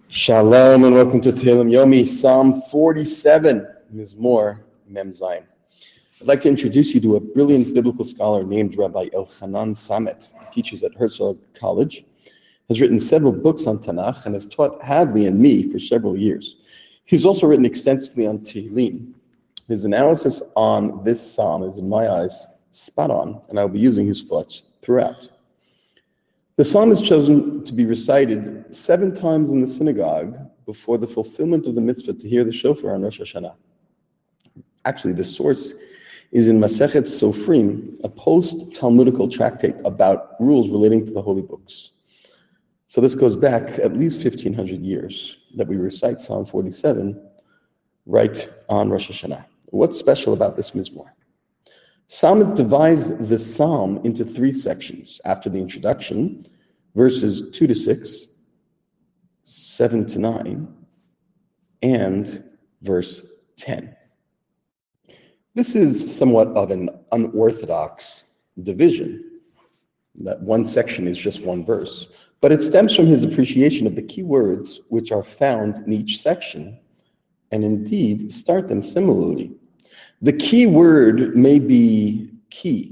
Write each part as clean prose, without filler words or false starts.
Shalom and welcome to Tehillim Yomi, Psalm 47, Mizmor Mem Zayin. I'd like to introduce you to a brilliant biblical scholar named Rabbi Elchanan Samet. He teaches at Herzog College, has written several books on Tanakh, and has taught Hadley and me for several years. He's also written extensively on Tehillim. His analysis on this psalm is, in my eyes, spot on, and I'll be using his thoughts throughout. The psalm is chosen to be recited 7 times in the synagogue before the fulfillment of the mitzvah to hear the shofar on Rosh Hashanah. Actually, the source is in Masechet Sofrim, a post-Talmudical tractate about rules relating to the holy books. So this goes back at least 1,500 years that we recite Psalm 47 right on Rosh Hashanah. What's special about this mizmor? Samet divides the psalm into 3 sections. After the introduction, verses 2 to 6, 7 to 9, and verse 10. This is somewhat of an unorthodox division, that one section is just one verse, but it stems from his appreciation of the key words which are found in each section, and indeed start them similarly. The key word may be ki.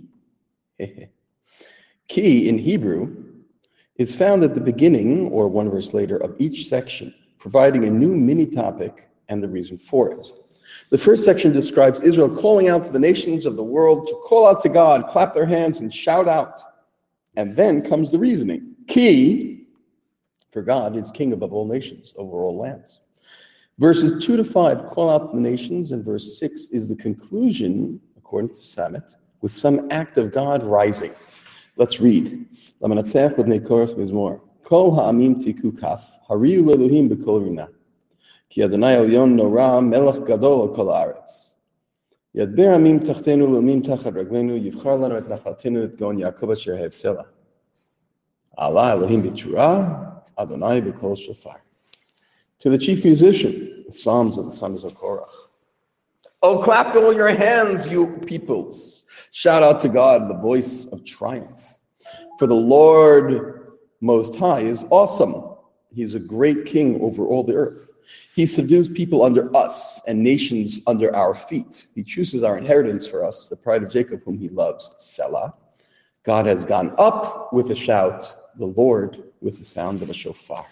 Ki in Hebrew is found at the beginning, or one verse later, of each section, providing a new mini-topic and the reason for it. The first section describes Israel calling out to the nations of the world to call out to God, clap their hands, and shout out. And then comes the reasoning. Ki, for God is king above all nations, over all lands. Verses 2 to 5 call out the nations, and verse 6 is the conclusion, according to Samet, with some act of God rising. Let's read. Lamanatseach lebnei Korach mizmor. Kol ha'amim tiku kaf, hariu le'elohim b'kol rina. Ki Adonai elyon nora, melech gadol al kol haaretz. Yadber amim tachtenu le'omim tachat raglenu, yivchar lanu et nachlatenu et gon Yaakov asher ha'evsela. Allah Elohim b'tshura, Adonai b'kol shofar. To the chief musician, the Psalms of the sons of Korach. Oh, clap all your hands, you peoples. Shout out to God, the voice of triumph. For the Lord Most High is awesome. He's a great king over all the earth. He subdues people under us and nations under our feet. He chooses our inheritance for us, the pride of Jacob, whom he loves. Selah. God has gone up with a shout, the Lord with the sound of a shofar.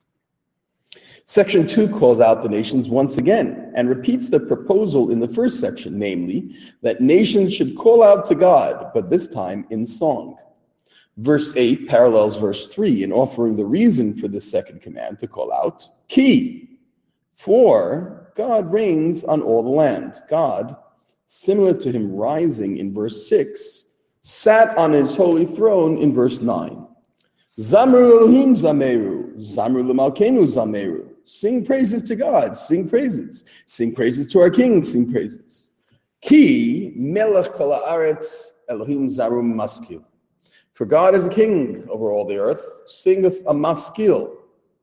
Section 2 calls out the nations once again and repeats the proposal in the first section, namely, that nations should call out to God, but this time in song. Verse 8 parallels verse 3 in offering the reason for this second command to call out, Ki, for God reigns on all the land. God, similar to him rising in verse 6, sat on his holy throne in verse 9. Zamru Elohim zameru, Zamru l'malkenu zameru. Sing praises to God, sing praises. Sing praises to our King, sing praises. Ki melech kol haaretz Elohim zarum maskil. For God is a king over all the earth, singeth a maskil.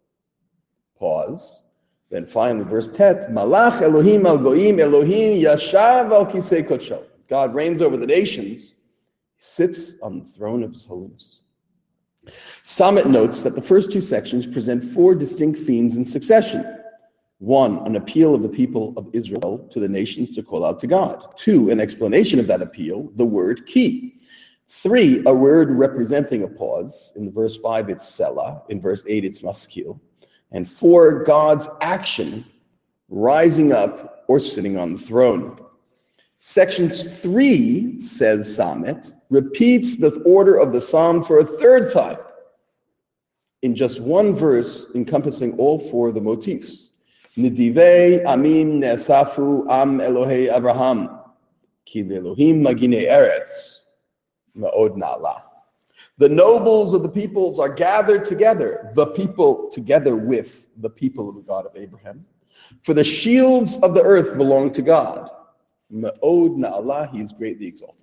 Pause. Then finally, verse 10, Malach Elohim al goim, Elohim yashav al kisei kodsho. God reigns over the nations, he sits on the throne of his holiness. Samet notes that the first 2 sections present 4 distinct themes in succession. 1, an appeal of the people of Israel to the nations to call out to God. 2, an explanation of that appeal, the word ki. 3, a word representing a pause. In verse 5, it's selah. In verse 8, it's maskil. And 4, God's action, rising up or sitting on the throne. Section 3, says Samet, repeats the order of the psalm for a 3rd time in just one verse encompassing all 4 of the motifs. Nidivei amim nesafu am Elohei Abraham, ki Elohim magine eretz, ma'od na'ala. The nobles of the peoples are gathered together, the people together with the people of the God of Abraham. For the shields of the earth belong to God. Ma'od na'ala, he is greatly exalted.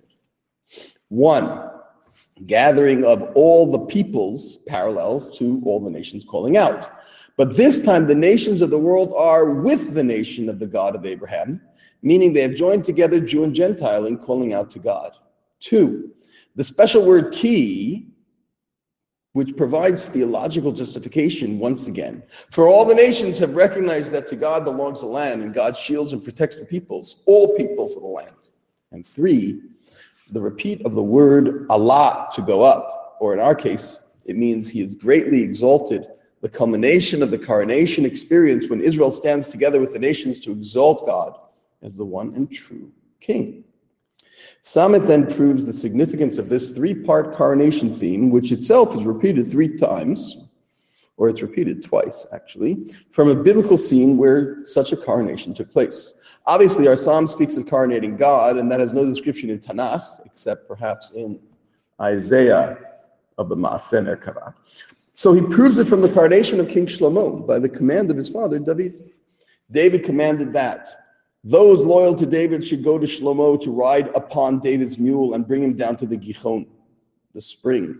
1, gathering of all the peoples parallels to all the nations calling out. But this time the nations of the world are with the nation of the God of Abraham, meaning they have joined together Jew and Gentile in calling out to God. 2, the special word ki which provides theological justification once again. For all the nations have recognized that to God belongs the land, and God shields and protects the peoples, all peoples of the land. And 3, the repeat of the word Allah, to go up, or in our case, it means he is greatly exalted, the culmination of the coronation experience when Israel stands together with the nations to exalt God as the one and true king. Samet then proves the significance of this 3-part coronation theme, which itself is repeated 3 times, or it's repeated twice, actually, from a biblical scene where such a coronation took place. Obviously, our psalm speaks of coronating God, and that has no description in Tanakh, except perhaps in Isaiah of the Maaseh Merkavah. So he proves it from the coronation of King Shlomo by the command of his father, David. David commanded that those loyal to David should go to Shlomo to ride upon David's mule and bring him down to the Gihon, the spring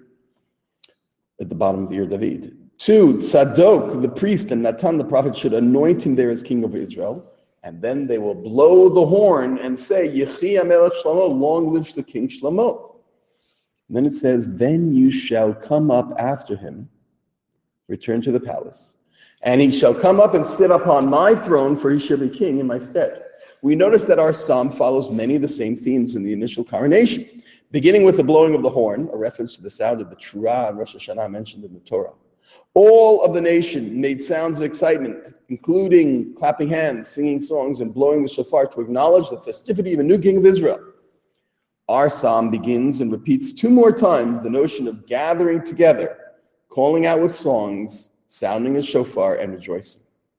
at the bottom of the Ir David. 2, Tzadok, the priest, and Natan, the prophet, should anoint him there as king of Israel, and then they will blow the horn and say, Yechi HaMelech Shlomo, long live the king Shlomo. And then it says, then you shall come up after him, return to the palace, and he shall come up and sit upon my throne, for he shall be king in my stead. We notice that our psalm follows many of the same themes in the initial coronation, beginning with the blowing of the horn, a reference to the sound of the Trua and Rosh Hashanah mentioned in the Torah. All of the nation made sounds of excitement, including clapping hands, singing songs, and blowing the shofar to acknowledge the festivity of a new king of Israel. Our psalm begins and repeats 2 more times the notion of gathering together, calling out with songs, sounding a shofar, and rejoicing.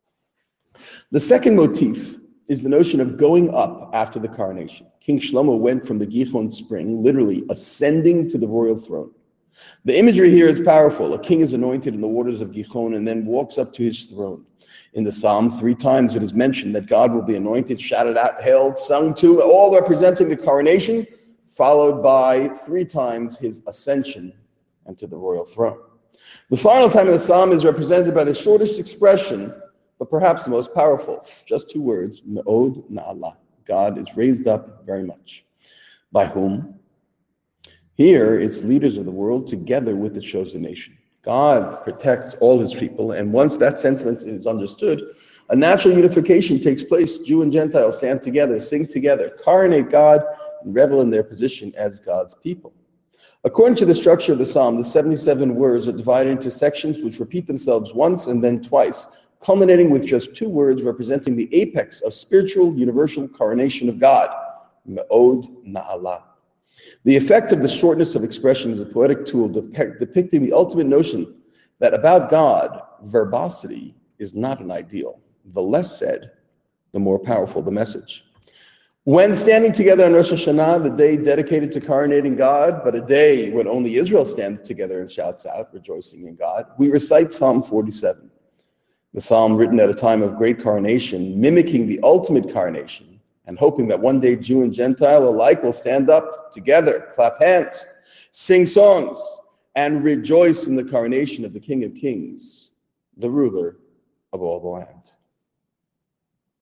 The second motif is the notion of going up after the coronation. King Shlomo went from the Gihon spring, literally ascending to the royal throne. The imagery here is powerful. A king is anointed in the waters of Gihon and then walks up to his throne. In the psalm, 3 times it is mentioned that God will be anointed, shouted out, hailed, sung to, all representing the coronation, followed by 3 times his ascension into the royal throne. The final time of the psalm is represented by the shortest expression, but perhaps the most powerful. Just 2 words, Me'od Na'ala. God is raised up very much. By whom? Here, it's leaders of the world together with the chosen nation. God protects all his people, and once that sentiment is understood, a natural unification takes place. Jew and Gentile stand together, sing together, coronate God, and revel in their position as God's people. According to the structure of the psalm, the 77 words are divided into sections which repeat themselves once and then twice, culminating with just 2 words representing the apex of spiritual universal coronation of God, Me'od Na'ala. The effect of the shortness of expression is a poetic tool depicting the ultimate notion that about God, verbosity is not an ideal. The less said, the more powerful the message. When standing together on Rosh Hashanah, the day dedicated to coronating God, but a day when only Israel stands together and shouts out, rejoicing in God, we recite Psalm 47. The psalm written at a time of great coronation, mimicking the ultimate coronation, and hoping that one day Jew and Gentile alike will stand up together, clap hands, sing songs, and rejoice in the coronation of the King of Kings, the ruler of all the land.